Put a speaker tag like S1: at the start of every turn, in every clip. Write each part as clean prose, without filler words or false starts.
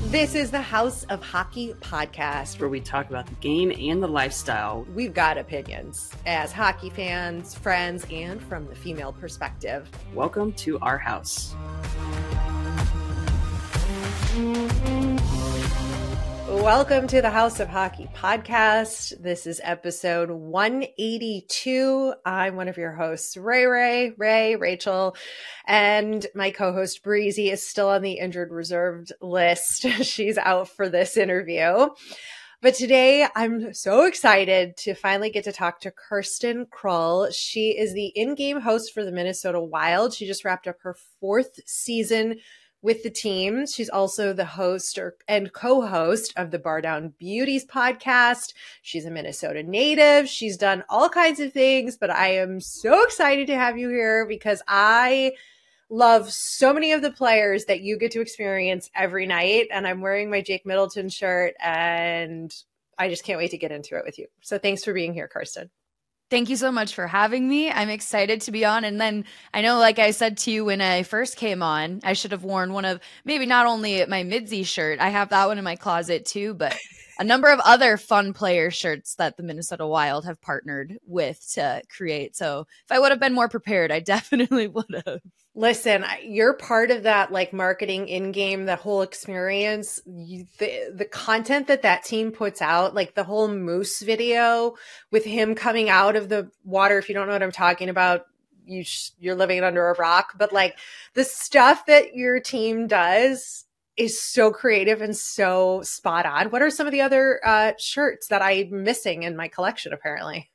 S1: This is the House of Hockey podcast,
S2: where we talk about the game and the lifestyle.
S1: We've got opinions as hockey fans, friends, and from the female perspective.
S2: Welcome to our house.
S1: Welcome to the House of Hockey podcast. This is episode 182. I'm one of your hosts, Rachel, and my co-host Breezy is still on the injured reserved list. She's out for this interview. But today I'm so excited to finally get to talk to Kirsten Krull. She is the in-game host for the Minnesota Wild. She just wrapped up her 4th season with the team. She's also the host and co-host of the Bar Down Beauties podcast. She's a Minnesota native. She's done all kinds of things, but I am so excited to have you here because I love so many of the players that you get to experience every night. And I'm wearing my Jake Middleton shirt and I just can't wait to get into it with you. So thanks for being here, Kirsten.
S3: Thank you so much for having me. I'm excited to be on. And then I know, like I said to you when I first came on, I should have worn one of maybe not only my Midzi shirt, I have that one in my closet too, but a number of other fun player shirts that the Minnesota Wild have partnered with to create. So if I would have been more prepared, I definitely would have.
S1: Listen, you're part of that, like marketing in-game, the whole experience, the content that team puts out, like the whole Moose video with him coming out of the water. If you don't know what I'm talking about, you're living under a rock, but like the stuff that your team does is so creative and so spot on. What are some of the other shirts that I'm missing in my collection, apparently?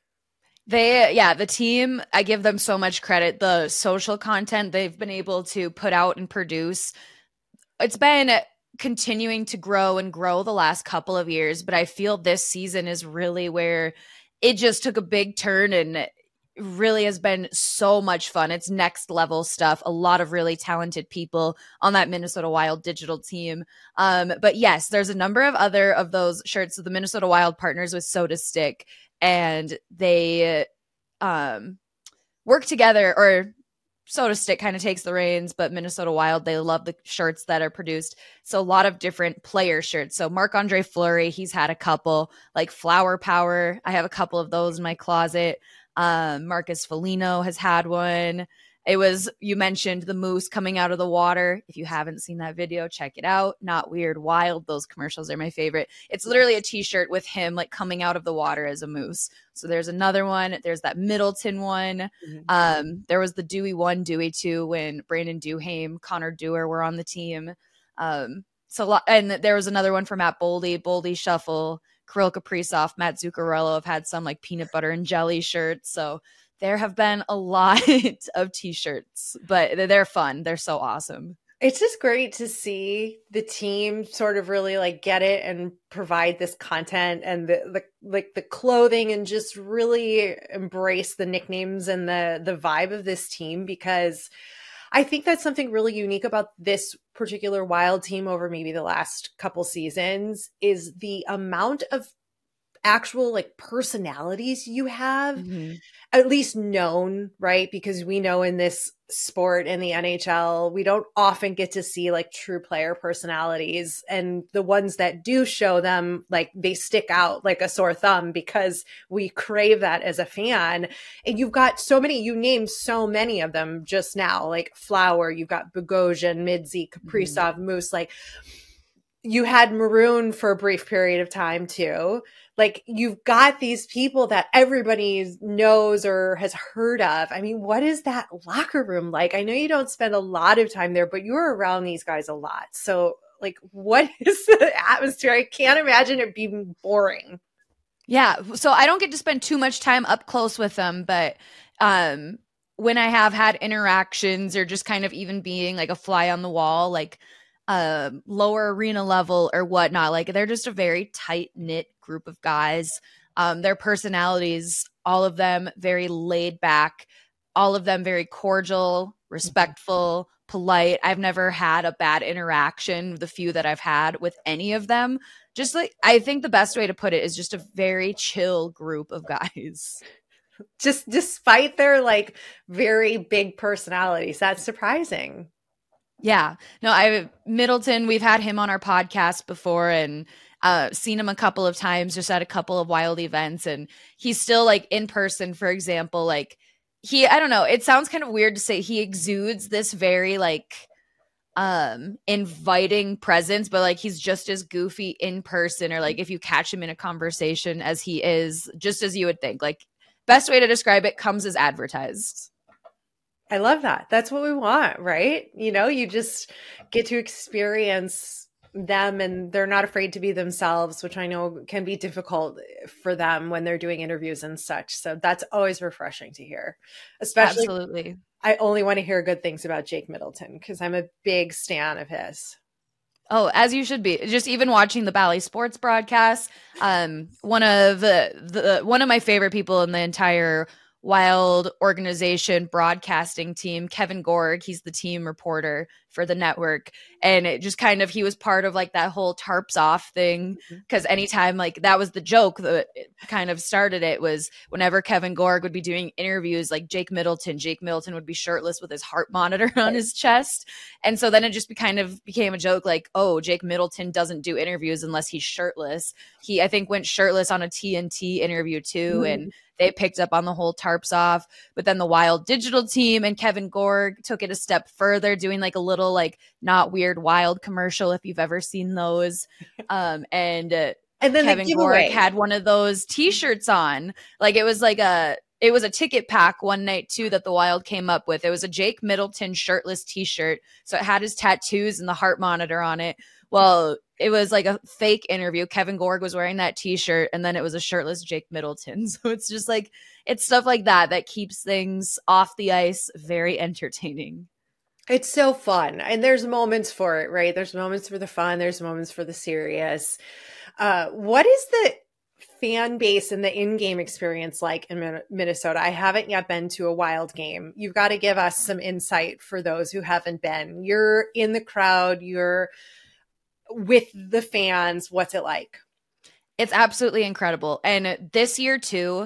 S3: The team, I give them so much credit. The social content they've been able to put out and produce, it's been continuing to grow the last couple of years, but I feel this season is really where it just took a big turn and really has been so much fun. It's next level stuff. A lot of really talented people on that Minnesota Wild digital team. But yes, there's a number of other of those shirts. So the Minnesota Wild partners with Soda Stick, and they work together, or Soda Stick kind of takes the reins, but Minnesota Wild, they love the shirts that are produced. So a lot of different player shirts. So Marc-Andre Fleury, he's had a couple, like Flower Power. I have a couple of those in my closet. Marcus Foligno has had one. It was, you mentioned the moose coming out of the water. If you haven't seen that video, check it out. Not Weird, Wild. Those commercials are my favorite. It's literally a t-shirt with him like coming out of the water as a moose. So there's another one. There's that Middleton one. Mm-hmm. There was the Dewey 1, Dewey 2 when Brandon Duhaime, Connor Dewar were on the team. And there was another one for Matt Boldy Shuffle, Kirill Kaprizov, Matt Zuccarello have had some like peanut butter and jelly shirts. So there have been a lot of t-shirts, but they're fun. They're so awesome.
S1: It's just great to see the team sort of really like get it and provide this content and the clothing and just really embrace the nicknames and the vibe of this team, because I think that's something really unique about this particular Wild team over maybe the last couple seasons is the amount of actual like personalities you have, at least known, right? Because we know in this sport in the NHL, we don't often get to see like true player personalities, and the ones that do show them, like they stick out like a sore thumb because we crave that as a fan. And you've got so many, you named so many of them just now, like Flower, you've got Bogosian, Midzi, Kaprizov, Moose, like you had Maroon for a brief period of time too. Like you've got these people that everybody knows or has heard of. I mean, what is that locker room like? I know you don't spend a lot of time there, but you're around these guys a lot. So like, what is the atmosphere? I can't imagine it being boring.
S3: Yeah. So I don't get to spend too much time up close with them, but when I have had interactions or just kind of even being like a fly on the wall, like lower arena level or whatnot, like they're just a very tight knit group of guys. Their personalities, all of them very laid back, all of them very cordial, respectful, polite. I've never had a bad interaction, the few that I've had with any of them. Just like, I think the best way to put it is just a very chill group of guys.
S1: Just despite their like very big personalities. That's surprising.
S3: Yeah. No, Middleton, we've had him on our podcast before and seen him a couple of times just at a couple of Wild events. And he's still like in person, for example, like I don't know, it sounds kind of weird to say he exudes this very like inviting presence, but like he's just as goofy in person, or like if you catch him in a conversation as he is, just as you would think. Like, best way to describe it, comes as advertised.
S1: I love that. That's what we want, right? You just get to experience them and they're not afraid to be themselves, which I know can be difficult for them when they're doing interviews and such. So that's always refreshing to hear. Especially,
S3: absolutely.
S1: I only want to hear good things about Jake Middleton because I'm a big stan of his.
S3: Oh, as you should be. Just even watching the Bally Sports broadcast, one of my favorite people in the entire Wild organization broadcasting team, Kevin Gorg, he's the team reporter for the network, and it just kind of, he was part of like that whole tarps off thing, because anytime, like, that was the joke that kind of started it, was whenever Kevin Gorg would be doing interviews, like Jake Middleton would be shirtless with his heart monitor on his chest, and so then it just became a joke, like, oh, Jake Middleton doesn't do interviews unless he's shirtless. He, I think, went shirtless on a TNT interview too, and they picked up on the whole tarps off. But then the Wild digital team and Kevin Gorg took it a step further, doing like a little like Not Weird Wild commercial, if you've ever seen those. And then Kevin Gorg had one of those t-shirts on. Like it was a ticket pack one night too that the Wild came up with. It was a Jake Middleton shirtless t-shirt. So it had his tattoos and the heart monitor on it. Well, it was like a fake interview. Kevin Gorg was wearing that t-shirt, and then it was a shirtless Jake Middleton. So it's just like, it's stuff like that keeps things off the ice very entertaining.
S1: It's so fun. And there's moments for it, right? There's moments for the fun. There's moments for the serious. What is the fan base and the in-game experience like in Minnesota? I haven't yet been to a Wild game. You've got to give us some insight for those who haven't been. You're in the crowd. You're with the fans. What's it like?
S3: It's absolutely incredible. And this year too,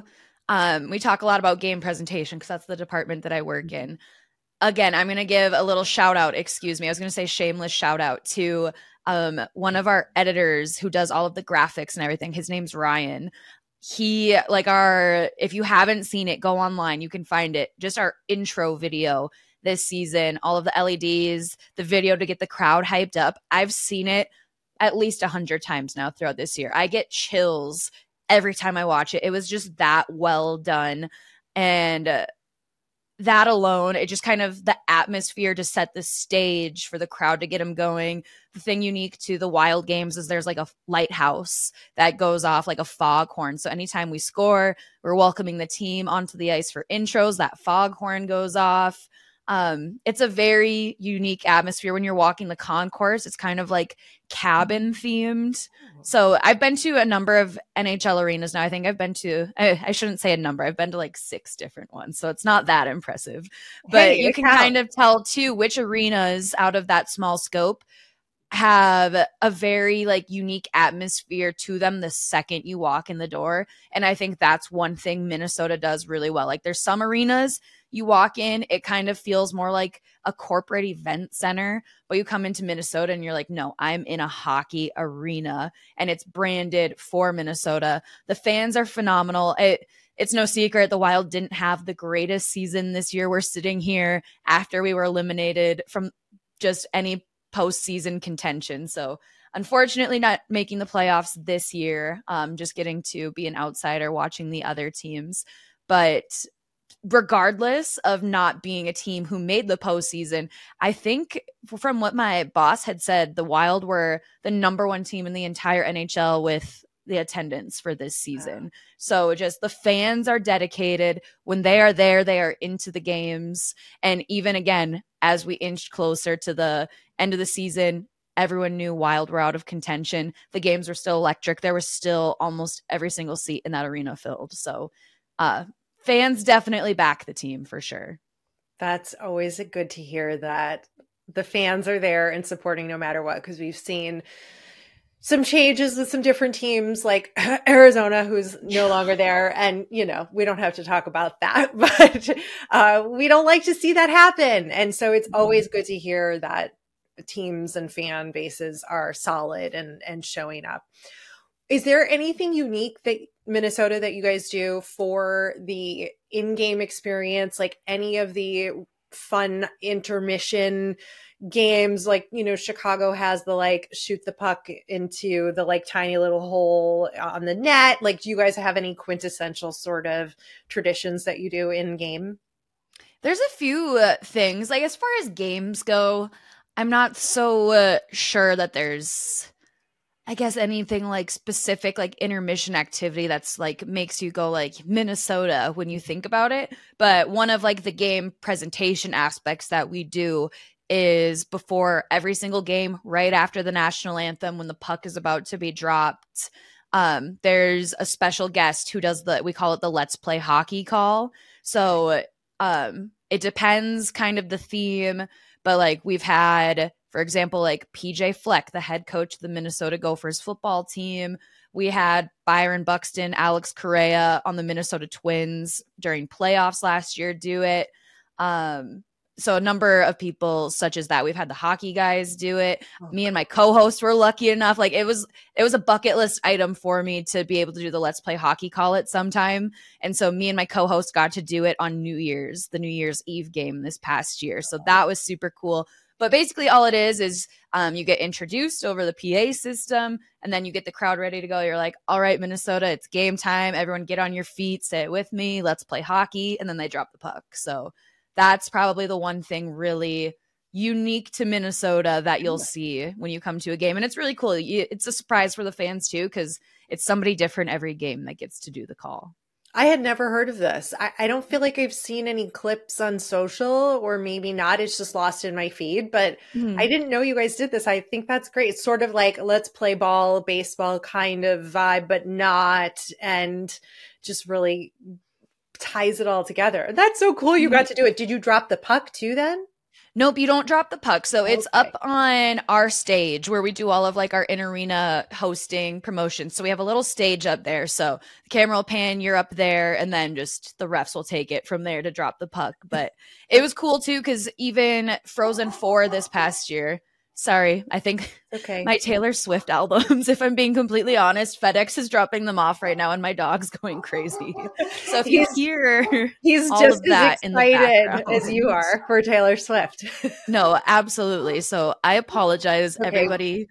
S3: we talk a lot about game presentation because that's the department that I work in. Again, I'm going to give a little shout out. Excuse me. I was going to say shameless shout out to one of our editors who does all of the graphics and everything. His name's Ryan. He, like, if you haven't seen it, go online. You can find it. Just our intro video this season, all of the LEDs, the video to get the crowd hyped up. I've seen it at least 100 times now throughout this year. I get chills every time I watch it. It was just that well done. And that alone, it just kind of, the atmosphere to set the stage for the crowd to get them going. The thing unique to the Wild games is there's like a lighthouse that goes off like a foghorn. So anytime we score, we're welcoming the team onto the ice for intros. That foghorn goes off. It's a very unique atmosphere when you're walking the concourse. It's kind of like cabin themed. So I've been to a number of NHL arenas now. I think I've been to, I shouldn't say a number. I've been to like 6 different ones. So it's not that impressive, but you can kind of tell too which arenas out of that small scope have a very like unique atmosphere to them the second you walk in the door. And I think that's one thing Minnesota does really well. Like there's some arenas you walk in, it kind of feels more like a corporate event center, but you come into Minnesota and you're like, no, I'm in a hockey arena and it's branded for Minnesota. The fans are phenomenal. It's no secret the Wild didn't have the greatest season this year. We're sitting here after we were eliminated from just any postseason contention. So unfortunately not making the playoffs this year, just getting to be an outsider watching the other teams. But regardless of not being a team who made the postseason, I think from what my boss had said, the Wild were the number 1 team in the entire NHL with the attendance for this season. So just the fans are dedicated. When they are there, they are into the games. And even again, as we inched closer to the end of the season, everyone knew Wild were out of contention. The games were still electric. There was still almost every single seat in that arena filled. So fans definitely back the team for sure.
S1: That's always good to hear that the fans are there and supporting no matter what, because we've seen some changes with some different teams like Arizona, who's no longer there. And, we don't have to talk about that, but we don't like to see that happen. And so it's always good to hear that teams and fan bases are solid and showing up. Is there anything unique that Minnesota that you guys do for the in-game experience, like any of the fun intermission games, like, you know, Chicago has the like shoot the puck into the like tiny little hole on the net. Like, do you guys have any quintessential sort of traditions that you do in game?
S3: There's a few things, like as far as games go, I'm not so sure that there's, I guess, anything like specific, like intermission activity that's like makes you go like Minnesota when you think about it. But one of like the game presentation aspects that we do is before every single game, right after the national anthem, when the puck is about to be dropped, there's a special guest who does we call it the Let's Play Hockey call. So it depends kind of the theme, but like we've had, for example, like PJ Fleck, the head coach of the Minnesota Gophers football team. We had Byron Buxton, Alex Correa on the Minnesota Twins during playoffs last year do it. So a number of people such as that. We've had the hockey guys do it. Me and my co-host were lucky enough. Like it was a bucket list item for me to be able to do the Let's Play Hockey call it sometime. And so me and my co-host got to do it on the New Year's Eve game this past year. So that was super cool. But basically all it is you get introduced over the PA system, and then you get the crowd ready to go. You're like, all right, Minnesota, it's game time. Everyone get on your feet, say it with me. Let's play hockey. And then they drop the puck. So that's probably the one thing really unique to Minnesota that you'll see when you come to a game. And it's really cool. It's a surprise for the fans too, because it's somebody different every game that gets to do the call.
S1: I had never heard of this. I don't feel like I've seen any clips on social, or maybe not. It's just lost in my feed, but I didn't know you guys did this. I think that's great. It's sort of like let's play ball, baseball kind of vibe, but not, and just really ties it all together. That's so cool. You got to do it. Did you drop the puck too then?
S3: Nope, you don't drop the puck. So it's up on our stage where we do all of like our in-arena hosting promotions. So we have a little stage up there. So the camera will pan, you're up there, and then just the refs will take it from there to drop the puck. But it was cool too, because even Frozen 4 this past year, sorry, I think my Taylor Swift albums, if I'm being completely honest, FedEx is dropping them off right now and my dog's going crazy. So if you hear
S1: he's
S3: all
S1: just
S3: of that
S1: as
S3: in the
S1: excited
S3: background
S1: as you are for Taylor Swift.
S3: No, absolutely. So I apologize, everybody.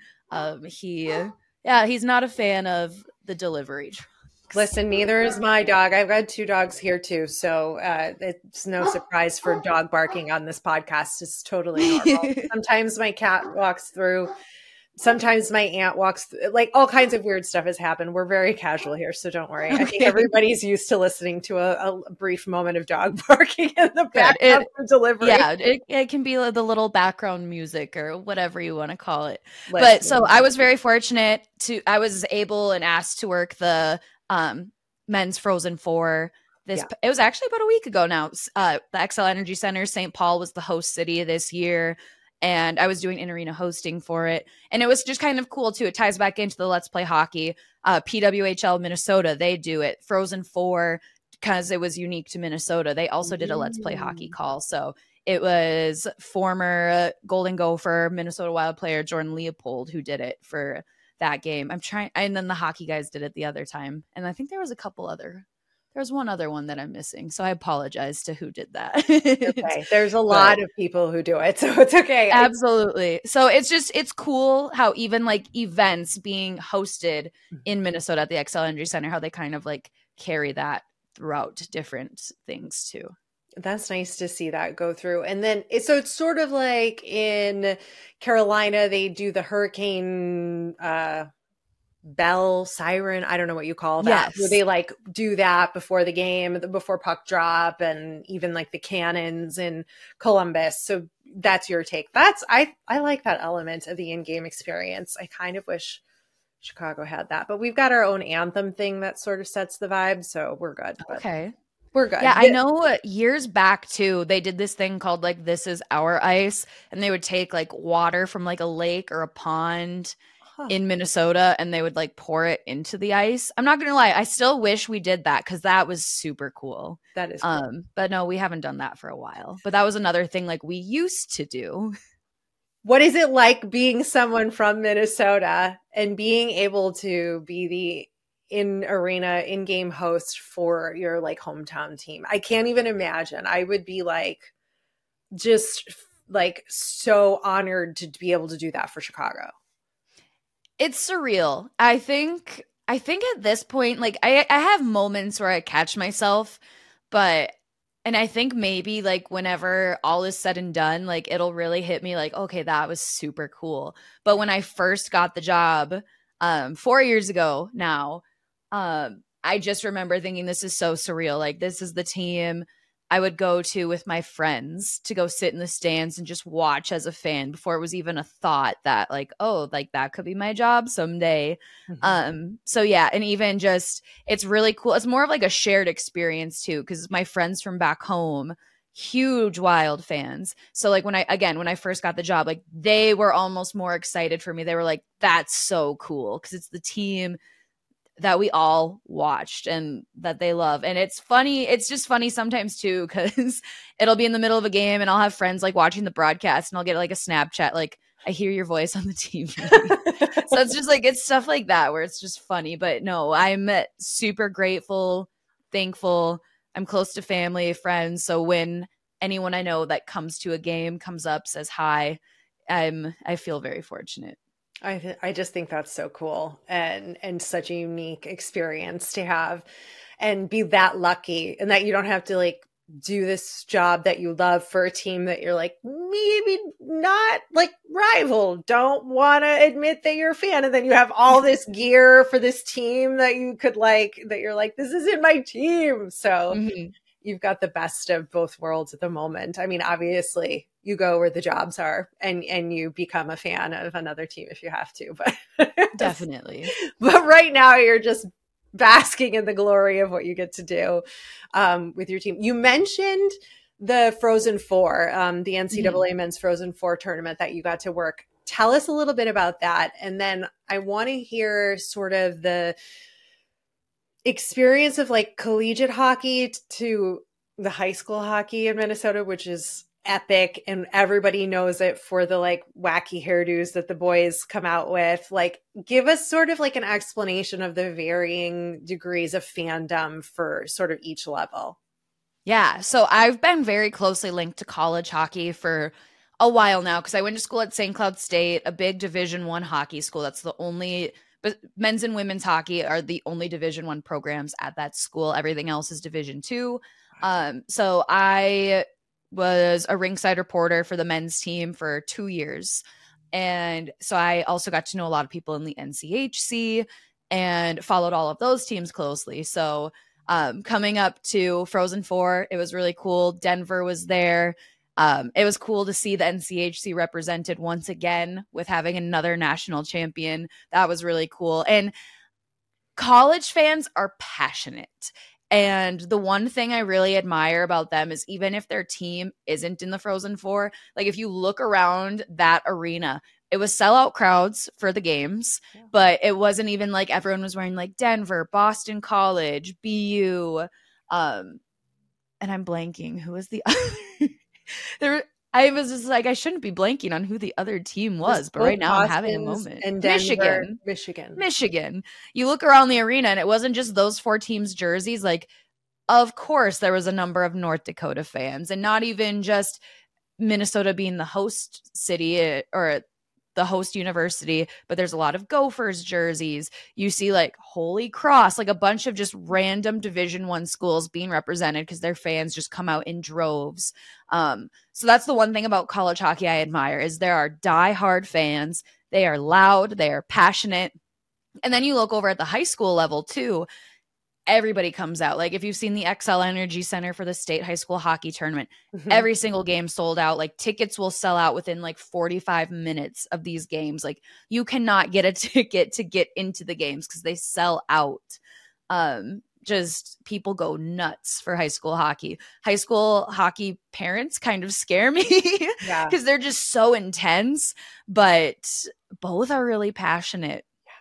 S3: He's not a fan of the delivery trucks.
S1: Listen, neither is my dog. I've got 2 dogs here too, so it's no surprise for dog barking on this podcast. It's totally normal. Sometimes my cat walks through. Sometimes my aunt walks through. Like all kinds of weird stuff has happened. We're very casual here, so don't worry. I think everybody's used to listening to a brief moment of dog barking in the background for delivery.
S3: Yeah, it can be the little background music or whatever you want to call it. But so I was very fortunate I was able and asked to work the men's Frozen 4 it was actually about a week ago now. The Xcel Energy Center St. Paul was the host city this year, and I was doing in-arena hosting for it, and it was just kind of cool too. It ties back into the Let's Play Hockey. PWHL Minnesota, they do it. Frozen 4, because it was unique to Minnesota, they also did a Let's Play Hockey call. So it was former Golden Gopher Minnesota Wild player Jordan Leopold who did it for that game. And then the hockey guys did it the other time. And I think there was one other one that I'm missing. So I apologize to who did that.
S1: Okay. There's a lot of people who do it, so it's okay.
S3: Absolutely. So it's cool how even like events being hosted in Minnesota at the Xcel Energy Center, how they kind of like carry that throughout different things too.
S1: That's nice to see that go through. And then, so it's sort of like in Carolina, they do the hurricane bell siren. I don't know what you call that.
S3: Yes.
S1: Where they like do that before the game, before puck drop, and even like the cannons in Columbus. So that's your take. I like that element of the in-game experience. I kind of wish Chicago had that, but we've got our own anthem thing that sort of sets the vibe. So we're good.
S3: Okay.
S1: We're good.
S3: Yeah, I know years back too, they did this thing called like This Is Our Ice, and they would take like water from like a lake or a pond in Minnesota, and they would like pour it into the ice. I'm not gonna lie, I still wish we did that because that was super cool.
S1: That is cool.
S3: But no, we haven't done that for a while. But that was another thing like we used to do.
S1: What is it like being someone from Minnesota and being able to be the in-arena, in-game host for your like hometown team? I can't even imagine. I would be like, just like so honored to be able to do that for Chicago.
S3: It's surreal. I think at this point, like I have moments where I catch myself, but and I think maybe like whenever all is said and done, like it'll really hit me like, okay, that was super cool. But when I first got the job, 4 years ago now, I just remember thinking this is so surreal. Like this is the team I would go to with my friends to go sit in the stands and just watch as a fan before it was even a thought that like, oh, like that could be my job someday. So yeah, and even just it's really cool. It's more of like a shared experience too, because my friends from back home, huge Wild fans. So like when I first got the job, like they were almost more excited for me. They were like, that's so cool because it's the team that we all watched and that they love. And it's funny. It's just funny sometimes too, because it'll be in the middle of a game and I'll have friends like watching the broadcast and I'll get like a Snapchat, like, I hear your voice on the TV. So it's just like, it's stuff like that where it's just funny. But no, I'm super grateful, thankful. I'm close to family, friends. So when anyone I know that comes to a game comes up, says hi, I feel very fortunate.
S1: I just think that's so cool and such a unique experience to have and be that lucky and that you don't have to like do this job that you love for a team that you're like maybe not like rival, don't want to admit that you're a fan, and then you have all this gear for this team that you could like that you're like, this isn't my team. So you've got the best of both worlds at the moment. I mean, obviously you go where the jobs are and you become a fan of another team if you have to, but
S3: definitely.
S1: But right now you're just basking in the glory of what you get to do with your team. You mentioned the Frozen Four, the NCAA men's Frozen Four tournament that you got to work. Tell us a little bit about that. And then I want to hear sort of the experience of like collegiate hockey to the high school hockey in Minnesota, which is epic and everybody knows it for the like wacky hairdos that the boys come out with. Like give us sort of like an explanation of the varying degrees of fandom for sort of each level.
S3: Yeah, so I've been very closely linked to college hockey for a while now because I went to school at St. Cloud State, a big Division I hockey school. That's the only, but men's and women's hockey are the only Division I programs at that school. Everything else is Division II. So I was a rinkside reporter for the men's team for 2 years. And so I also got to know a lot of people in the NCHC and followed all of those teams closely. So coming up to Frozen Four, it was really cool. Denver was there. It was cool to see the NCHC represented once again with having another national champion. That was really cool. And college fans are passionate. And the one thing I really admire about them is even if their team isn't in the Frozen Four, like if you look around that arena, it was sellout crowds for the games, but it wasn't even like everyone was wearing like Denver, Boston College, BU. And I'm blanking. Who was the other? I was just like, I shouldn't be blanking on who the other team was, but right now I'm having a moment.
S1: And Denver, Michigan.
S3: You look around the arena and it wasn't just those four teams' jerseys. Like, of course, there was a number of North Dakota fans and not even just Minnesota being the host city or the host university, but there's a lot of Gophers jerseys. You see like Holy Cross, like a bunch of just random Division I schools being represented because their fans just come out in droves. So that's the one thing about college hockey I admire is there are diehard fans. They are loud, they are passionate. And then you look over at the high school level too. Everybody comes out. Like if you've seen the XL Energy Center for the state high school hockey tournament, every single game sold out. Like tickets will sell out within like 45 minutes of these games. Like you cannot get a ticket to get into the games because they sell out. Just people go nuts for high school hockey. High school hockey parents kind of scare me because they're just so intense, but both are really passionate.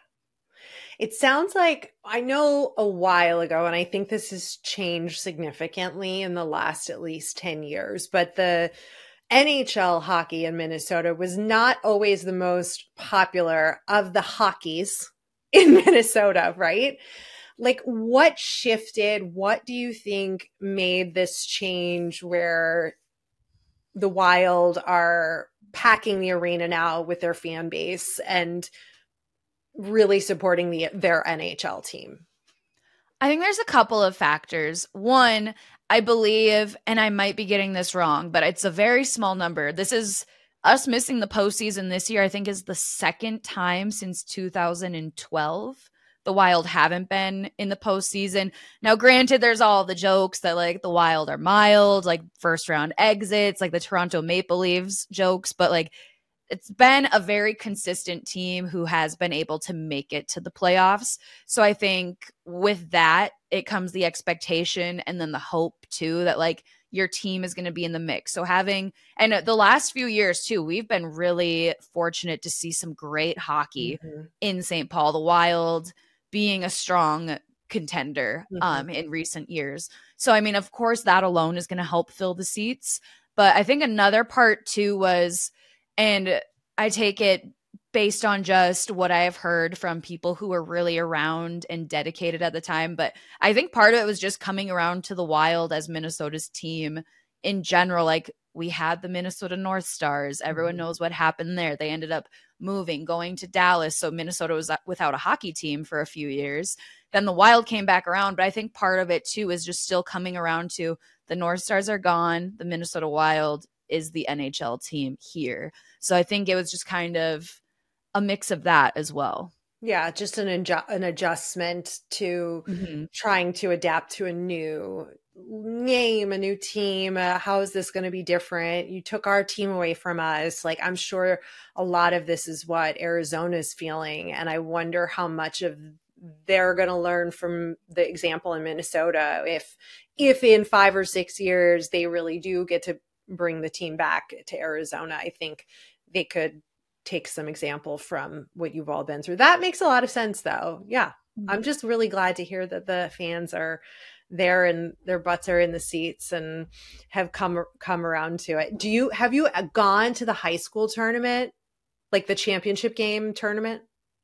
S1: It sounds like, I know a while ago, and I think this has changed significantly in the last at least 10 years, but the NHL hockey in Minnesota was not always the most popular of the hockeys in Minnesota, right? Like, what shifted? What do you think made this change where the Wild are packing the arena now with their fan base and really supporting their NHL team?
S3: I think there's a couple of factors. One, I believe, and I might be getting this wrong, but it's a very small number. This is us missing the postseason this year, I think is the second time since 2012 the Wild haven't been in the postseason. Now, granted, there's all the jokes that like the Wild are mild, like first round exits, like the Toronto Maple Leafs jokes, but like it's been a very consistent team who has been able to make it to the playoffs. So I think with that, it comes the expectation and then the hope too that like your team is going to be in the mix. So having, and the last few years too, we've been really fortunate to see some great hockey in St. Paul. The Wild being a strong contender in recent years. So, I mean, of course, that alone is going to help fill the seats. But I think another part too was, and I take it based on just what I have heard from people who were really around and dedicated at the time. But I think part of it was just coming around to the Wild as Minnesota's team in general. Like we had the Minnesota North Stars. Everyone knows what happened there. They ended up moving, going to Dallas. So Minnesota was without a hockey team for a few years. Then the Wild came back around. But I think part of it too is just still coming around to the North Stars are gone. The Minnesota Wild is the NHL team here. So I think it was just kind of a mix of that as well.
S1: Yeah, just an adjustment to trying to adapt to a new name, a new team. How is this going to be different? You took our team away from us. Like, I'm sure a lot of this is what Arizona's feeling. And I wonder how much of they're going to learn from the example in Minnesota. If in 5 or 6 years, they really do get to bring the team back to Arizona, I think they could take some example from what you've all been through. That makes a lot of sense though. Yeah. I'm just really glad to hear that the fans are there and their butts are in the seats and have come around to it. Have you gone to the high school tournament, like the championship game tournament?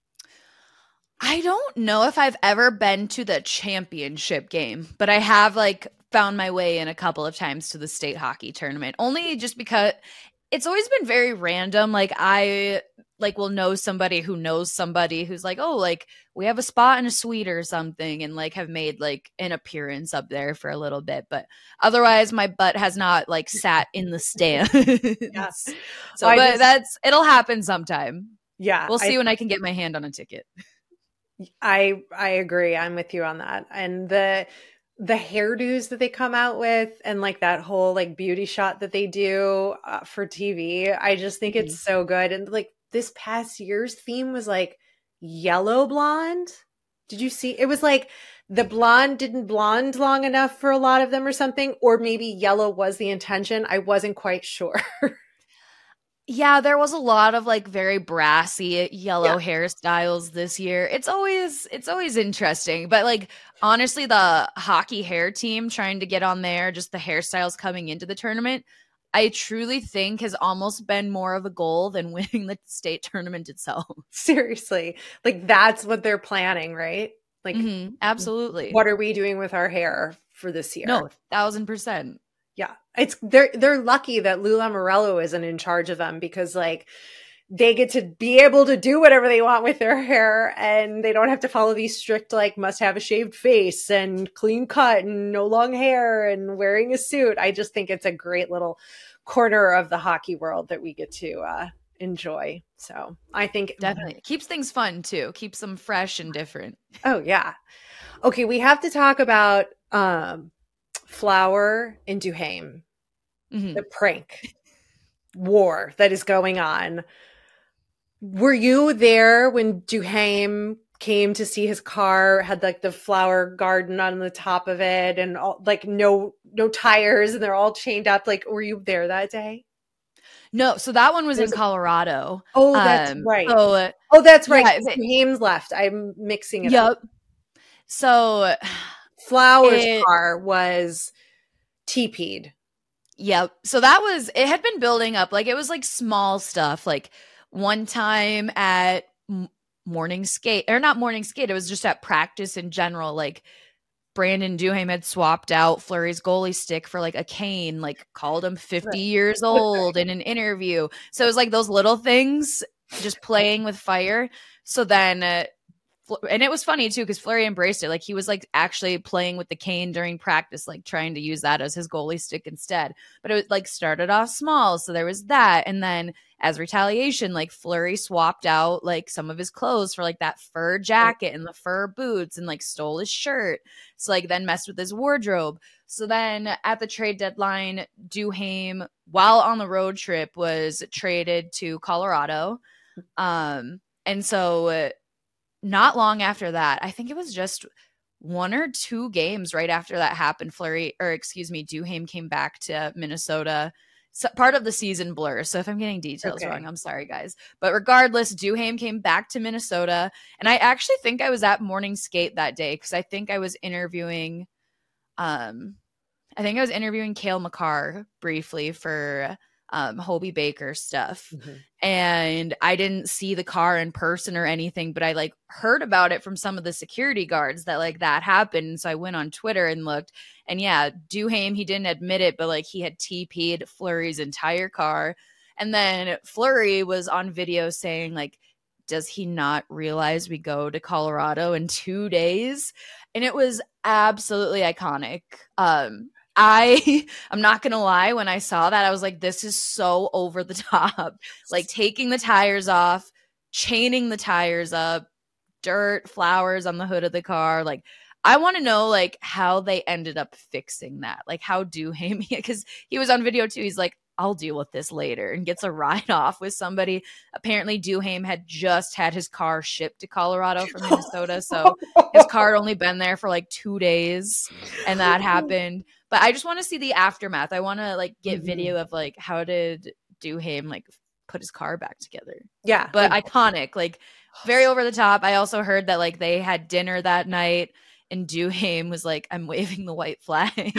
S3: I don't know if I've ever been to the championship game, but I have like found my way in a couple of times to the state hockey tournament, only just because it's always been very random. Like I like will know somebody who knows somebody who's like, oh, like we have a spot in a suite or something, and like have made like an appearance up there for a little bit. But otherwise my butt has not like sat in the stands.
S1: Yes.
S3: So it'll happen sometime.
S1: Yeah.
S3: We'll see when I can get my hand on a ticket.
S1: I agree. I'm with you on that. And the hairdos that they come out with and like that whole like beauty shot that they do for TV. I just think it's so good. And like this past year's theme was like yellow blonde. Did you see? It was like the blonde didn't blonde long enough for a lot of them or something, or maybe yellow was the intention. I wasn't quite sure.
S3: Yeah, there was a lot of like very brassy yellow hairstyles this year. It's always interesting, but like honestly, the hockey hair team trying to get on there, just the hairstyles coming into the tournament, I truly think has almost been more of a goal than winning the state tournament itself.
S1: Seriously, like that's what they're planning, right? Like,
S3: absolutely.
S1: What are we doing with our hair for this year?
S3: No, 1,000%.
S1: Yeah, they're lucky that Lou Lamoriello isn't in charge of them, because like they get to be able to do whatever they want with their hair, and they don't have to follow these strict like must have a shaved face and clean cut and no long hair and wearing a suit. I just think it's a great little corner of the hockey world that we get to enjoy. So I think
S3: definitely it keeps things fun too, keeps them fresh and different.
S1: Oh yeah. Okay, we have to talk about Flower and Duhaime, the prank war that is going on. Were you there when Duhaime came to see his car, had like the flower garden on the top of it and all, like no tires, and they're all chained up? Like, were you there that day?
S3: No, so that one was in Colorado.
S1: Oh, that's right.
S3: So,
S1: that's right. Yeah, Duhaime's left. I'm mixing it up.
S3: So
S1: Flower's car was TP'd.
S3: Yep. So that was, it had been building up. Like, it was like small stuff. Like, one time at morning skate, or not morning skate, it was just at practice in general. Like, Brandon Duhaime had swapped out Fleury's goalie stick for like a cane, like called him 50 years old in an interview. So it was like those little things just playing with fire. So then, and it was funny too, because Fleury embraced it. Like, he was like actually playing with the cane during practice, like trying to use that as his goalie stick instead. But it was like started off small. So there was that. And then as retaliation, like Fleury swapped out like some of his clothes for like that fur jacket and the fur boots, and like stole his shirt. So like then messed with his wardrobe. So then at the trade deadline, Duhaime, while on the road trip, was traded to Colorado. And so not long after that, I think it was just 1 or 2 games right after that happened, Duhaime came back to Minnesota. So part of the season blur. So if I'm getting details wrong, I'm sorry, guys. But regardless, Duhaime came back to Minnesota. And I actually think I was at morning skate that day, because I think I was interviewing Cale Makar briefly for Hobie Baker stuff. Mm-hmm. And I didn't see the car in person or anything, but I like heard about it from some of the security guards that like that happened. And so I went on Twitter and looked, and yeah, Duhaime, he didn't admit it, but like he had TP'd Fleury's entire car. And then Fleury was on video saying like, does he not realize we go to Colorado in 2 days? And it was absolutely iconic. I'm not going to lie. When I saw that, I was like, this is so over the top. Like taking the tires off, chaining the tires up, dirt, flowers on the hood of the car. Like, I want to know like how they ended up fixing that. Like how Duhaime, because he was on video too. He's like, I'll deal with this later, and gets a ride off with somebody. Apparently Duhaime had just had his car shipped to Colorado from Minnesota. So his car had only been there for like 2 days, and that happened. But I just want to see the aftermath. I want to like get video of like, how did Duhaime like put his car back together?
S1: Yeah.
S3: But iconic, like very over the top. I also heard that like they had dinner that night, and Duhaime was like, I'm waving the white flag.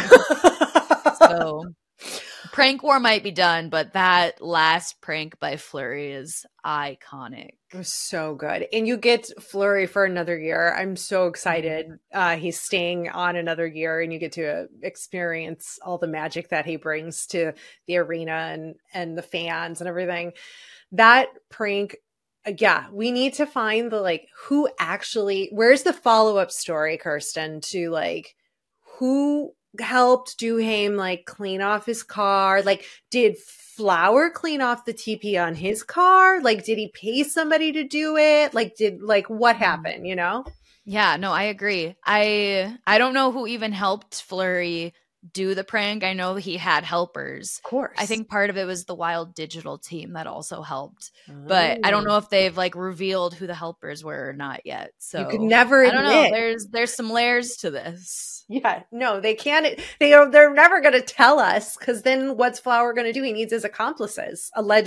S3: So prank war might be done, but that last prank by Fleury is iconic.
S1: It was so good. And you get Fleury for another year. I'm so excited. He's staying on another year, and you get to experience all the magic that he brings to the arena and the fans and everything. That prank, yeah, we need to find the like who actually, where's the follow-up story, Kirsten, to like who helped Duhaime like clean off his car? Like, did Flower clean off the TP on his car? Like, did he pay somebody to do it? Like, what happened, you know?
S3: Yeah, no, I agree. I don't know who even helped Fleury do the prank. I know he had helpers.
S1: Of course.
S3: I think part of it was the Wild Digital team that also helped. But I don't know if they've like revealed who the helpers were or not yet. So
S1: you could never admit.
S3: I don't know. There's some layers to this.
S1: Yeah, no, they can't. They're never going to tell us, because then what's Flower going to do? He needs his accomplices, alleged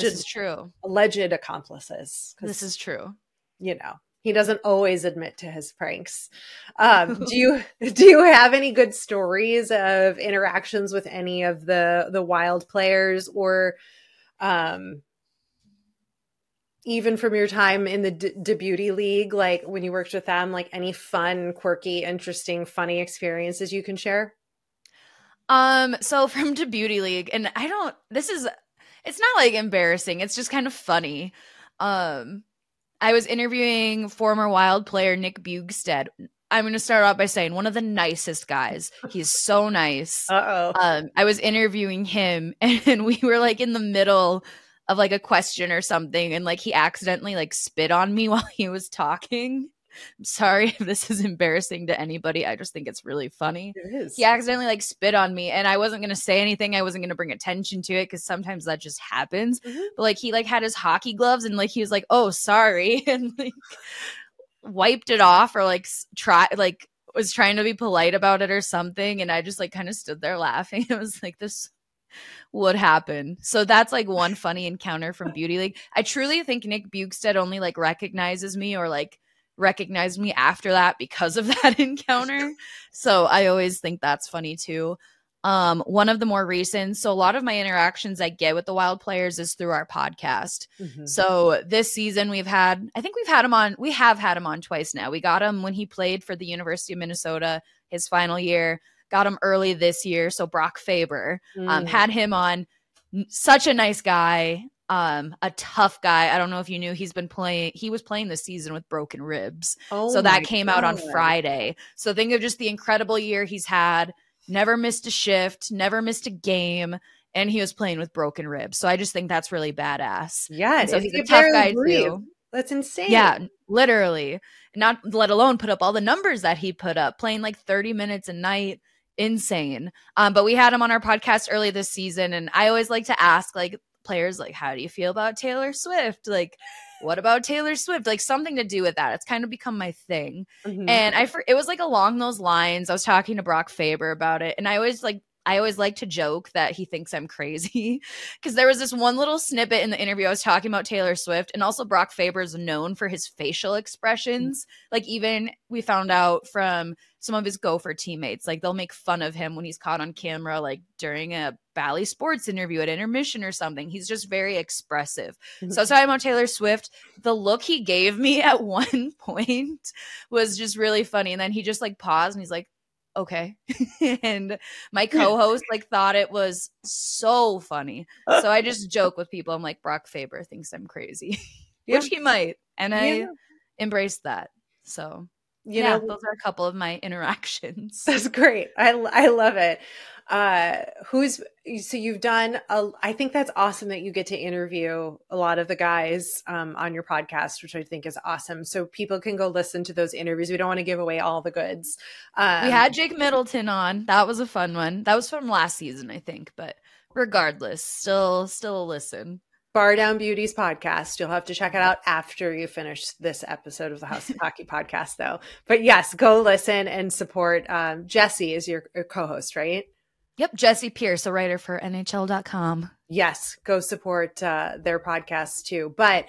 S1: accomplices.
S3: This is true.
S1: You know, he doesn't always admit to his pranks. Do you have any good stories of interactions with any of the Wild players, or even from your time in the Debuty League, like when you worked with them, like any fun, quirky, interesting, funny experiences you can share?
S3: So from Debuty League, and it's not like embarrassing. It's just kind of funny. I was interviewing former Wild player Nick Bugstead. I'm going to start off by saying one of the nicest guys. He's so nice. I was interviewing him, and we were like in the middle of like a question or something, and like he accidentally like spit on me while he was talking. I'm sorry if this is embarrassing to anybody. I just think it's really funny.
S1: It is.
S3: He accidentally like spit on me, and I wasn't going to say anything. I wasn't going to bring attention to it, because sometimes that just happens. Mm-hmm. But like he like had his hockey gloves, and like he was like, oh, sorry, and like wiped it off, or like was trying to be polite about it or something. And I just like kind of stood there laughing. It was like, this would happen. So that's like one funny encounter from Beauty League. I truly think Nick Bugstead only like recognizes me, or like recognized me after that because of that encounter. So I always think that's funny too. One of the more recent, so a lot of my interactions I get with the Wild players is through our podcast.
S1: Mm-hmm.
S3: So this season we have had him on twice now. We got him when he played for the University of Minnesota his final year, got him early this year. So Brock Faber, had him on. Such a nice guy, a tough guy. I don't know if you knew he was playing this season with broken ribs. So that came out on Friday. So think of just the incredible year he's had. Never missed a shift, never missed a game, and he was playing with broken ribs. So I just think that's really badass.
S1: Yeah.
S3: And so he's a tough guy too.
S1: That's insane.
S3: Yeah, literally. Not let alone put up all the numbers that he put up, playing like 30 minutes a night. Insane. But we had him on our podcast early this season, and I always like to ask like players, like, how do you feel about Taylor Swift? Like, what about Taylor Swift? Like something to do with that. It's kind of become my thing. Mm-hmm. And it was like along those lines. I was talking to Brock Faber about it, and I always like to joke that he thinks I'm crazy because there was this one little snippet in the interview I was talking about Taylor Swift, and also Brock Faber is known for his facial expressions. Like even we found out from some of his Gopher teammates, like they'll make fun of him when he's caught on camera, like during a Bally Sports interview at intermission or something. He's just very expressive. So I was talking about Taylor Swift. The look he gave me at one point was just really funny. And then he just like paused and he's like, okay. And my co-host like thought it was so funny. So I just joke with people. I'm like, Brock Faber thinks I'm crazy, which he might. And I embraced that. So you know, those are a couple of my interactions.
S1: That's great. I love it. So you've done, I think that's awesome that you get to interview a lot of the guys on your podcast, which I think is awesome. So people can go listen to those interviews. We don't want to give away all the goods.
S3: We had Jake Middleton on. That was a fun one. That was from last season, I think. But regardless, still a listen.
S1: Bar Down Beauties podcast. You'll have to check it out after you finish this episode of the House of Hockey podcast, though. But yes, go listen and support. Jesse is your co-host, right?
S3: Yep. Jesse Pierce, a writer for NHL.com.
S1: Yes. Go support their podcast too. But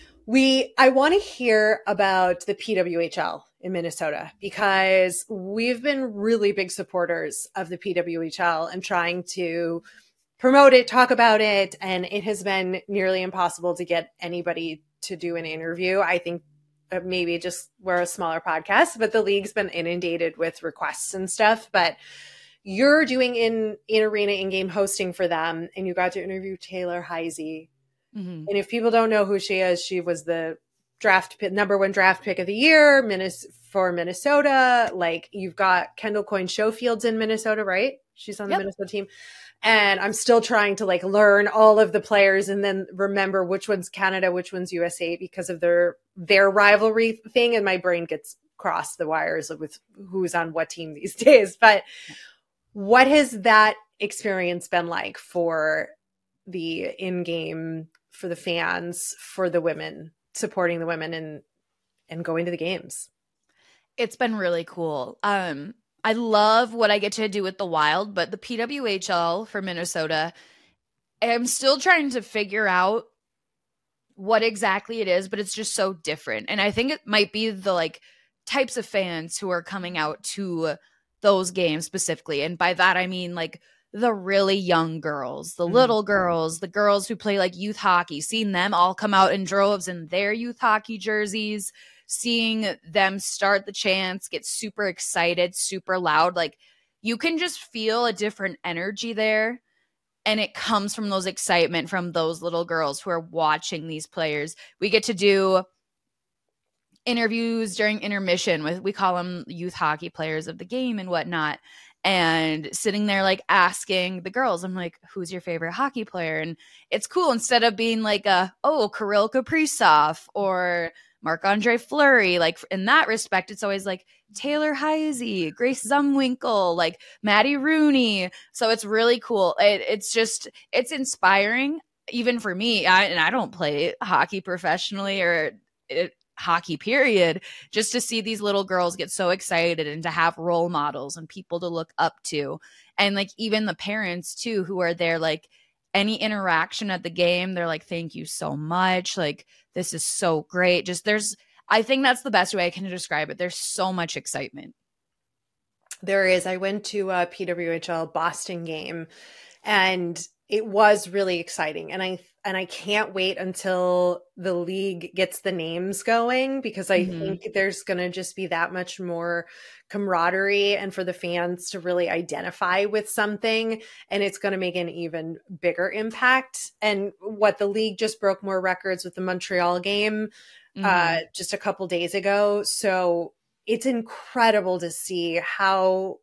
S1: I want to hear about the PWHL in Minnesota because we've been really big supporters of the PWHL and trying to promote it, talk about it, and it has been nearly impossible to get anybody to do an interview. I think maybe just we're a smaller podcast, but the league's been inundated with requests and stuff. But you're doing in-arena, in-game hosting for them, and you got to interview Taylor Heise. Mm-hmm. And if people don't know who she is, she was the number one draft pick of the year for Minnesota. Like, you've got Kendall Coyne-Schofield's in Minnesota, right? She's on the Minnesota team. And I'm still trying to like learn all of the players and then remember which one's Canada, which one's USA because of their rivalry thing. And my brain gets crossed the wires with who's on what team these days. But what has that experience been like for the in-game, for the fans, for the women, supporting the women and going to the games?
S3: It's been really cool. I love what I get to do with the Wild, but the PWHL for Minnesota, I'm still trying to figure out what exactly it is, but it's just so different. And I think it might be the like types of fans who are coming out to those games specifically. And by that, I mean like the really young girls, the little girls, the girls who play like youth hockey, seeing them all come out in droves in their youth hockey jerseys, seeing them start the chants, get super excited, super loud. Like you can just feel a different energy there. And it comes from those excitement from those little girls who are watching these players. We get to do interviews during intermission we call them youth hockey players of the game and whatnot. And sitting there like asking the girls, I'm like, who's your favorite hockey player? And it's cool. Instead of being like Kirill Kaprizov or Marc-Andre Fleury, like in that respect, it's always like Taylor Heise, Grace Zumwinkle, like Maddie Rooney. So it's really cool. It's inspiring even for me. I don't play hockey professionally or hockey period, just to see these little girls get so excited and to have role models and people to look up to. And like even the parents too, who are there, like any interaction at the game, they're like, thank you so much. Like, this is so great. I think that's the best way I can describe it. There's so much excitement.
S1: There is. I went to a PWHL Boston game, and it was really exciting. And I can't wait until the league gets the names going, because I think there's going to just be that much more camaraderie and for the fans to really identify with something, and it's going to make an even bigger impact. And what the league just broke more records with the Montreal game just a couple days ago. So it's incredible to see how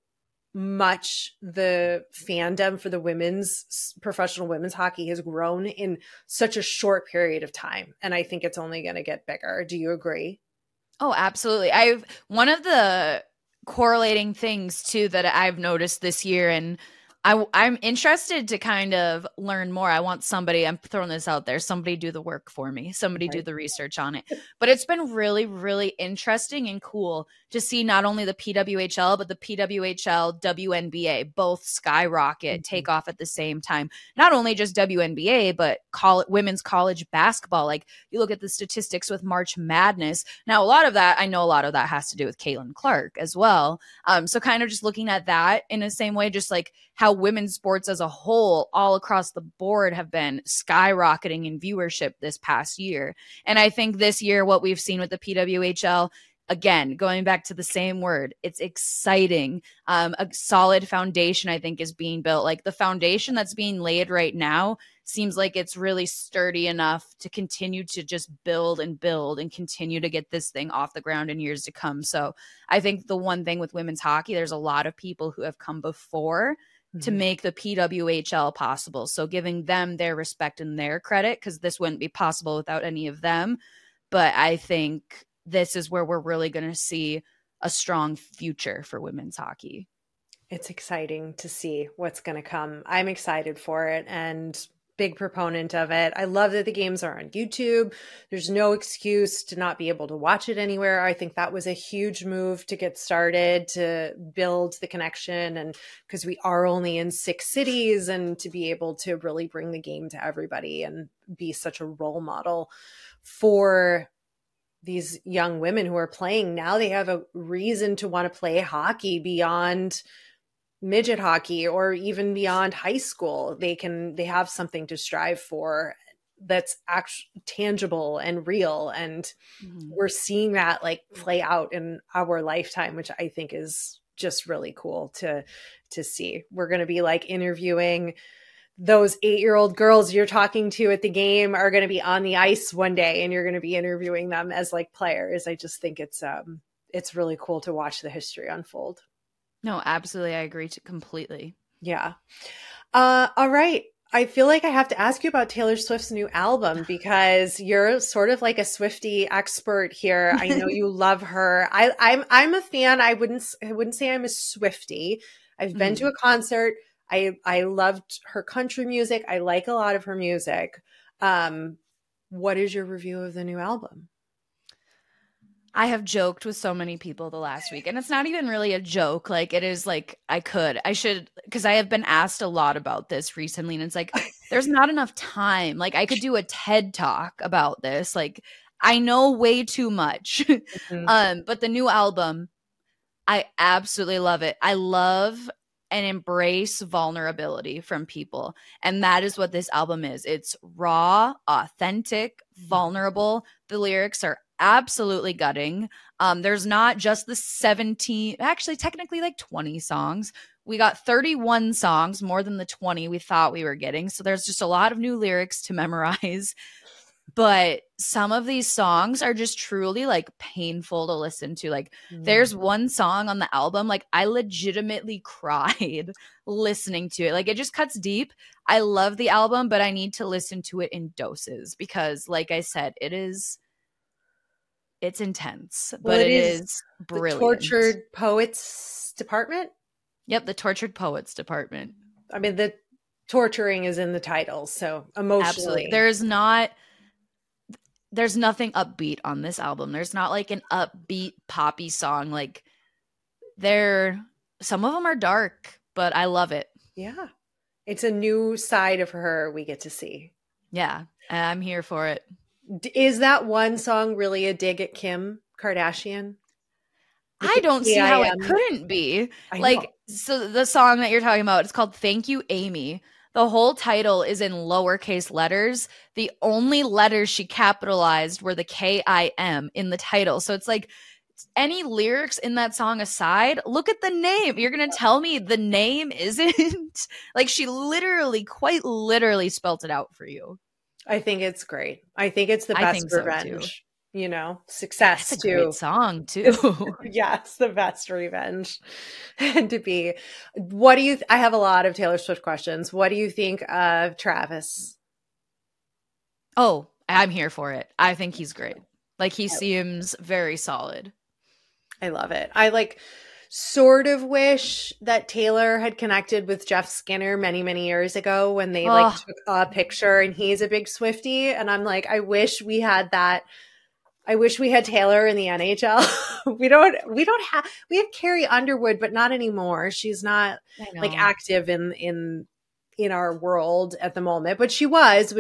S1: much the fandom for the professional women's hockey has grown in such a short period of time. And I think it's only going to get bigger. Do you agree?
S3: Oh, absolutely. One of the correlating things too that I've noticed this year, and I'm interested to kind of learn more. I want somebody, I'm throwing this out there, somebody do the work for me, somebody do the research on it. But it's been really, really interesting and cool to see not only the PWHL, but the PWHL WNBA both skyrocket, take off at the same time. Not only just WNBA, but women's college basketball. Like, you look at the statistics with March Madness. Now, I know a lot of that has to do with Caitlin Clark as well. So kind of just looking at that in the same way, just like how women's sports as a whole, all across the board, have been skyrocketing in viewership this past year. And I think this year, what we've seen with the PWHL, again, going back to the same word, it's exciting. A solid foundation, I think, is being built. Like, the foundation that's being laid right now seems like it's really sturdy enough to continue to just build and continue to get this thing off the ground in years to come. So I think the one thing with women's hockey, there's a lot of people who have come before to make the PWHL possible. So giving them their respect and their credit, because this wouldn't be possible without any of them. But I think this is where we're really going to see a strong future for women's hockey.
S1: It's exciting to see what's going to come. I'm excited for it and big proponent of it. I love that the games are on YouTube. There's no excuse to not be able to watch it anywhere. I think that was a huge move to get started, to build the connection, and because we are only in 6 cities, and to be able to really bring the game to everybody and be such a role model for these young women who are playing. Now they have a reason to want to play hockey beyond midget hockey or even beyond high school. They have something to strive for that's actually tangible and real. And we're seeing that like play out in our lifetime, which I think is just really cool to see. We're going to be like interviewing those 8-year-old girls you're talking to at the game are going to be on the ice one day, and you're going to be interviewing them as like players. I just think it's really cool to watch the history unfold.
S3: No, absolutely. I agree completely.
S1: Yeah. All right. I feel like I have to ask you about Taylor Swift's new album, because you're sort of like a Swiftie expert here. I know you love her. I'm a fan. I wouldn't say I'm a Swiftie. I've been to a concert. I loved her country music. I like a lot of her music. What is your review of the new album?
S3: I have joked with so many people the last week, and it's not even really a joke. Like, it is like, I should, because I have been asked a lot about this recently, and it's like, there's not enough time. Like, I could do a TED talk about this. Like, I know way too much. But the new album, I absolutely love it. I love and embrace vulnerability from people. And that is what this album is. It's raw, authentic, vulnerable. The lyrics are absolutely gutting. There's not just the 17, actually technically like 20 songs. We got 31 songs, more than the 20 we thought we were getting. So there's just a lot of new lyrics to memorize. But some of these songs are just truly like painful to listen to. Like, there's one song on the album, like I legitimately cried listening to it. Like, it just cuts deep. I love the album, but I need to listen to it in doses because, like I said, it's intense, but it is brilliant.
S1: The Tortured Poets Department?
S3: Yep, the Tortured Poets Department.
S1: I mean, the torturing is in the title, so emotionally.
S3: Absolutely. There's nothing upbeat on this album. There's not like an upbeat poppy song. Like, some of them are dark, but I love it.
S1: Yeah. It's a new side of her we get to see.
S3: Yeah, I'm here for it.
S1: Is that one song really a dig at Kim Kardashian?
S3: I don't see how it
S1: AIM.
S3: couldn't be.
S1: I know.
S3: Like, so the song that you're talking about, it's called Thank You, Amy. The whole title is in lowercase letters. The only letters she capitalized were the KIM in the title. So it's like, any lyrics in that song aside, look at the name. You're going to tell me the name isn't? Like, she literally, quite literally spelt it out for you.
S1: I think it's great. I think it's the
S3: I
S1: best
S3: think so,
S1: revenge. You know, success
S3: That's a
S1: too.
S3: great song, too.
S1: Yes, the best revenge. And to be, what do you, I have a lot of Taylor Swift questions. What do you think of Travis?
S3: Oh, I'm here for it. I think he's great. Like, he seems very solid.
S1: I love it. I like sort of wish that Taylor had connected with Jeff Skinner many, many years ago when they like took a picture, and he's a big Swiftie. And I'm like, I wish we had that. I wish we had Taylor in the NHL. we have Carrie Underwood, but not anymore. She's not like active in our world at the moment, but she was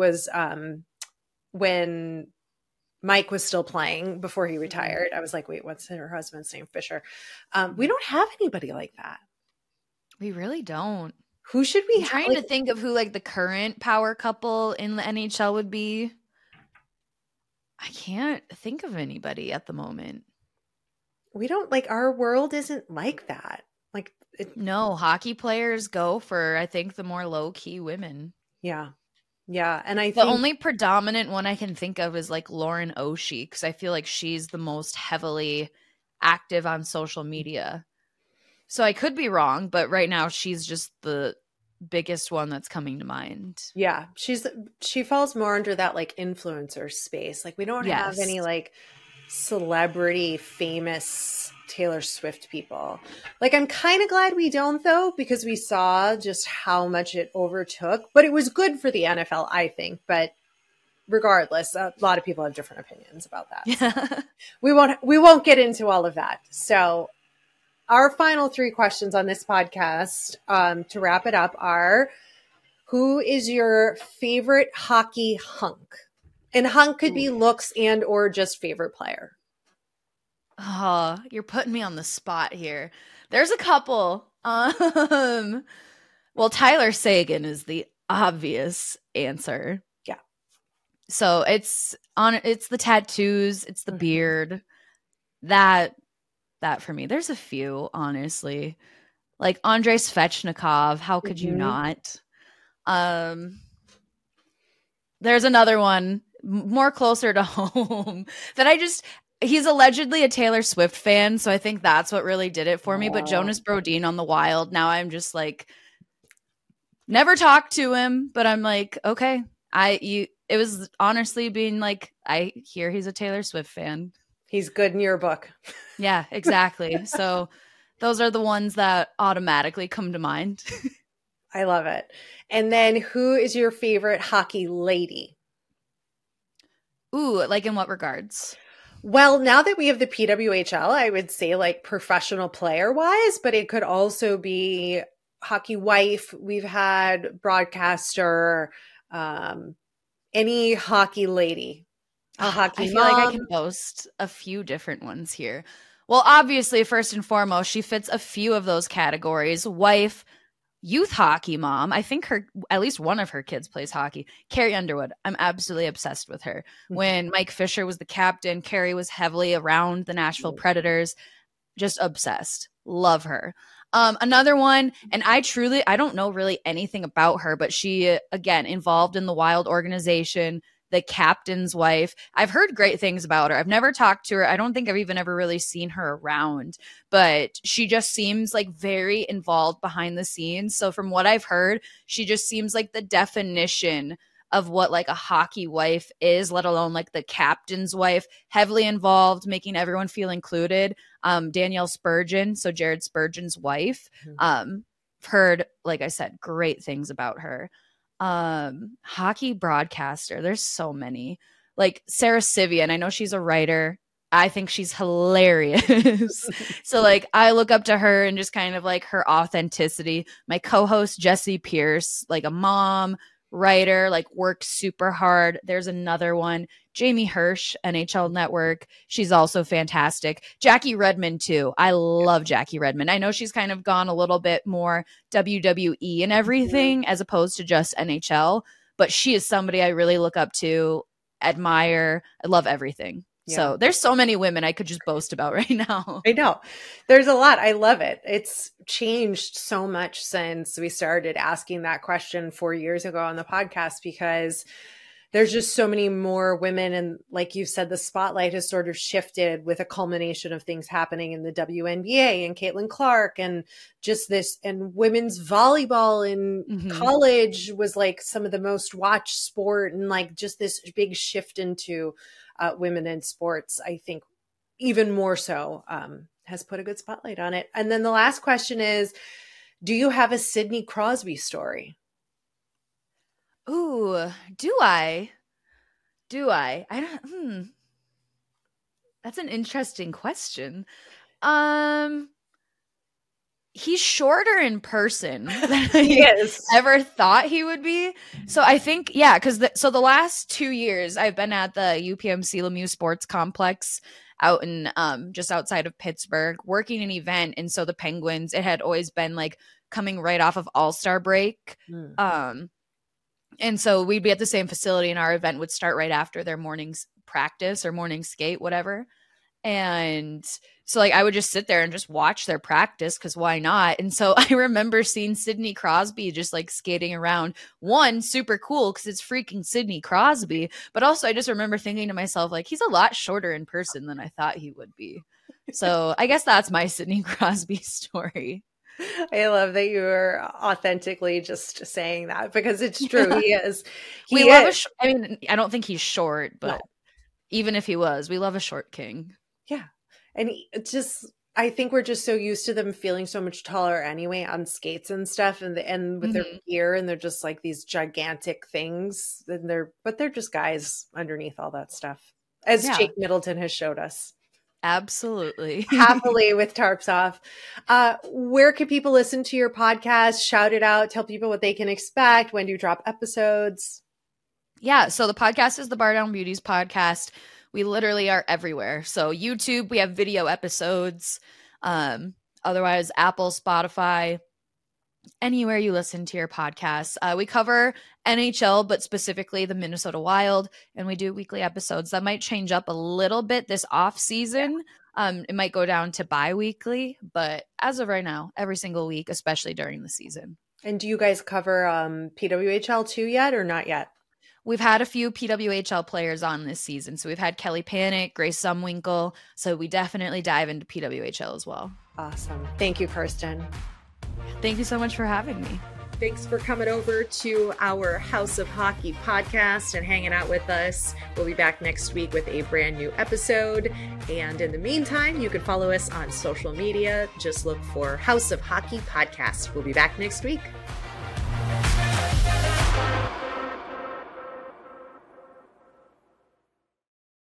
S1: when Mike was still playing before he retired. I was like, wait, what's her husband's name? Fisher. We don't have anybody like that.
S3: We really don't.
S1: Who should we have?
S3: Trying to think of who like the current power couple in the NHL would be. I can't think of anybody at the moment.
S1: We don't like, our world isn't like that. Like,
S3: no, hockey players go for, I think, the more low key women.
S1: Yeah. Yeah. And I think
S3: the only predominant one I can think of is like Lauren Oshie, because I feel like she's the most heavily active on social media. So I could be wrong, but right now she's just the biggest one that's coming to mind.
S1: Yeah, she falls more under that like influencer space. Like, we don't have any like celebrity famous Taylor Swift people. Like, I'm kind of glad we don't, though, because we saw just how much it overtook, but it was good for the NFL, I think. But regardless, a lot of people have different opinions about that.
S3: Yeah.
S1: So we won't get into all of that. So our final 3 questions on this podcast, to wrap it up, are: who is your favorite hockey hunk? And hunk could be looks and or just favorite player.
S3: Oh, you're putting me on the spot here. There's a couple. Well, Tyler Sagan is the obvious answer.
S1: Yeah.
S3: So it's the tattoos, it's the beard. That for me. There's a few, honestly. Like Andrei Svechnikov, how could you not? There's another one more closer to home that he's allegedly a Taylor Swift fan, so I think that's what really did it for me. But Jonas Brodin on the Wild, now I'm just like, never talked to him, but I'm like, okay. It was honestly being like, I hear he's a Taylor Swift fan.
S1: He's good in your book.
S3: Yeah, exactly. So those are the ones that automatically come to mind.
S1: I love it. And then who is your favorite hockey lady?
S3: Ooh, like in what regards?
S1: Well, now that we have the PWHL, I would say like professional player wise, but it could also be hockey wife. We've had broadcaster, any hockey lady. I feel
S3: like I can boast a few different ones here. Well, obviously, first and foremost, she fits a few of those categories. Wife, youth hockey mom. I think at least one of her kids plays hockey. Carrie Underwood. I'm absolutely obsessed with her. When Mike Fisher was the captain, Carrie was heavily around the Nashville Predators. Just obsessed. Love her. Another one, and I don't know really anything about her, but she, again, involved in the Wild organization, the captain's wife. I've heard great things about her. I've never talked to her. I don't think I've even ever really seen her around, but she just seems like very involved behind the scenes. So from what I've heard, she just seems like the definition of what like a hockey wife is, let alone like the captain's wife, heavily involved, making everyone feel included. Danielle Spurgeon, so Jared Spurgeon's wife, heard, like I said, great things about her. Hockey broadcaster, there's so many, like Sarah Sivian. I know she's a writer. I think she's hilarious. So like I look up to her and just kind of like her authenticity. My co-host Jessie Pierce, like a mom, writer, like works super hard. There's another one, Jamie Hirsch, NHL Network. She's also fantastic. Jackie Redmond too. I love Jackie Redmond. I know she's kind of gone a little bit more WWE and everything as opposed to just NHL, but she is somebody I really look up to, admire. I love everything. Yeah. So there's so many women I could just boast about right now.
S1: I know. There's a lot. I love it. It's changed so much since we started asking that question 4 years ago on the podcast, because there's just so many more women. And like you said, the spotlight has sort of shifted with a culmination of things happening in the WNBA and Caitlin Clark and just this, and women's volleyball in college was like some of the most watched sport, and like just this big shift into women in sports, I think even more so, has put a good spotlight on it. And then the last question is, do you have a Sidney Crosby story?
S3: Ooh, do I? I don't, that's an interesting question. He's shorter in person than I ever thought he would be. So I think, yeah, because so the last 2 years I've been at the UPMC Lemieux Sports Complex out in just outside of Pittsburgh working an event. And so the Penguins, it had always been like coming right off of All-Star break. And so we'd be at the same facility and our event would start right after their morning's practice or morning skate, whatever. And so like I would just sit there and just watch their practice because why not? And so I remember seeing Sidney Crosby just like skating around. One, super cool because it's freaking Sidney Crosby. But also I just remember thinking to myself, like, he's a lot shorter in person than I thought he would be. So I guess that's my Sidney Crosby story.
S1: I love that you are authentically just saying that because it's true. He is.
S3: I mean, I don't think he's short, but even if he was, we love a short king.
S1: Yeah. And I think we're just so used to them feeling so much taller anyway on skates and stuff and with their gear, and they're just like these gigantic things. And they're just guys underneath all that stuff, as Jake Middleton has showed us.
S3: Absolutely.
S1: Happily with tarps off. Where can people listen to your podcast? Shout it out. Tell people what they can expect. When do you drop episodes?
S3: Yeah. So the podcast is the Bar Down Beauties podcast. We literally are everywhere. So YouTube, we have video episodes. Otherwise, Apple, Spotify, anywhere you listen to your podcasts. We cover NHL, but specifically the Minnesota Wild, and we do weekly episodes. That might change up a little bit this off season. It might go down to bi-weekly, but as of right now, every single week, especially during the season. And
S1: do you guys cover PWHL too yet or not yet?
S3: We've had a few PWHL players on this season. So we've had Kelly Panic, Grace Sumwinkle. So we definitely dive into PWHL as well.
S1: Awesome. Thank you, Kirsten.
S3: Thank you so much for having me.
S1: Thanks for coming over to our House of Hockey podcast and hanging out with us. We'll be back next week with a brand new episode. And in the meantime, you can follow us on social media. Just look for House of Hockey podcast. We'll be back next week.